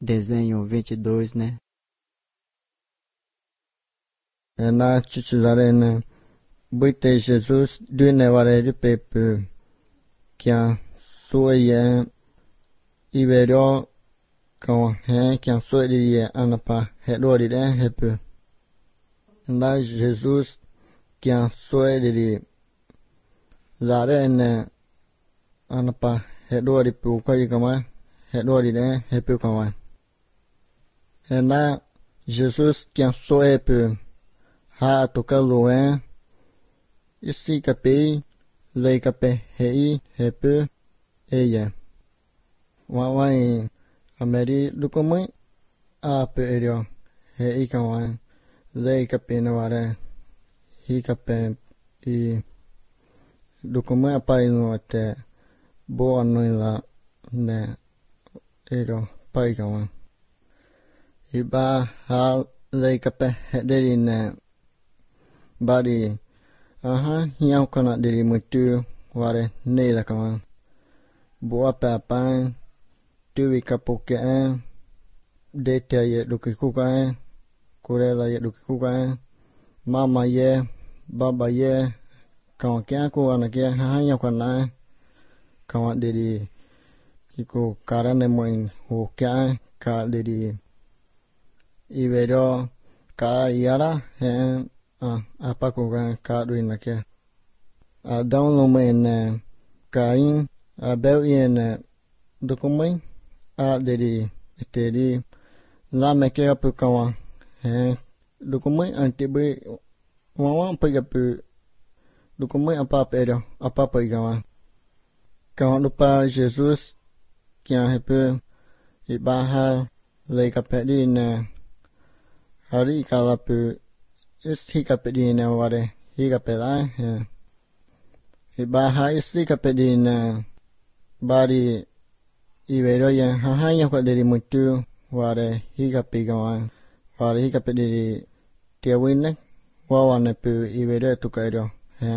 Desenho 22, né? Na chuchuzarena buite Jesus duine ware ripepu kya suye iberio kawa he kya suye anapa hedori de hepu na Jesus kya suye zarene anapa hedori pu kai kama hedori de hepu kama na Jesus kya suye pu ha toka loe isi kape lei kape hei hepe eya wawai ameri dukomai a pe erio hei kawan lei kape naware hi kape I dukomai apai no te bo anoila ne erio pai kawan iba ha lei kape hederi ne bari aha hiau kana diri mutu ware neila kaman boa papan tuwi kapoke deta ye dukikuka kurela ye dukikuka mama ye baba ye kawan kya ko anake ha hiau kana kawan diri iko karane moin ho kya ka diri iberio ka yara he apa ko ka duin na ke a down lo men kain a bel in dokumai a dedi tedi la me ke apu kawa he dokumai antibe wawan pa gapu dokumai apa pero apa pa gawa kawan lupa Jesus kya hepu ibaha le kapedi na hari kalapu isi kapedina ware hi kapela ibaha isi kapedina bari ibero ya hahanya kwa diri mutu ware hi kapigawan ware hi kapediri tiawine wawane pu ibero tukairo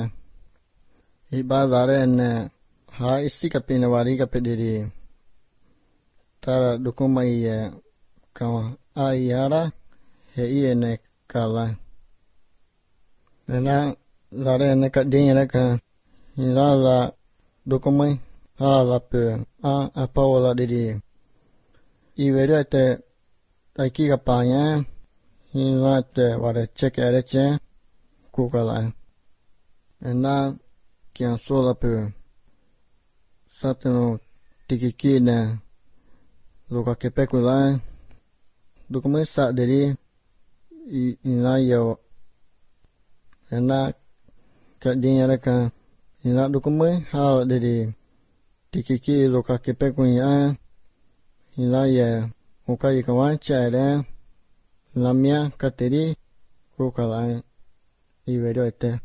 ibadare ne ha isi kapina ware hi kapediri tara dukumai kawa ayara he ne kala na lare ne ka dinga ka la dokumai la pe a paola de I vedete aki ka panya la te ware check ereche kukala na kya sola pe satno tikiki na loka kepekula dokumai sa de ina yo na ka dinga ka ina dokumai ha de tikiki loka kepekunya ina ya hokai kawan chaire lamia kateri kokala iverote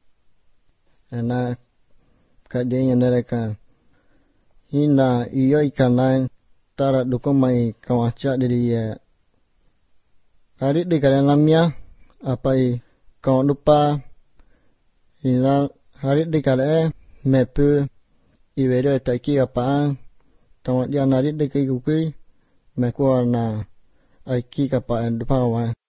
na ka dinga ka ina iyo ikana tara dokumai kawan cha de ya hari de kala lamia apai kawan lupa ina hari de kala mepu iverio taki apa tawa dia nari de kai kuki mekwa na aiki kapa dupawa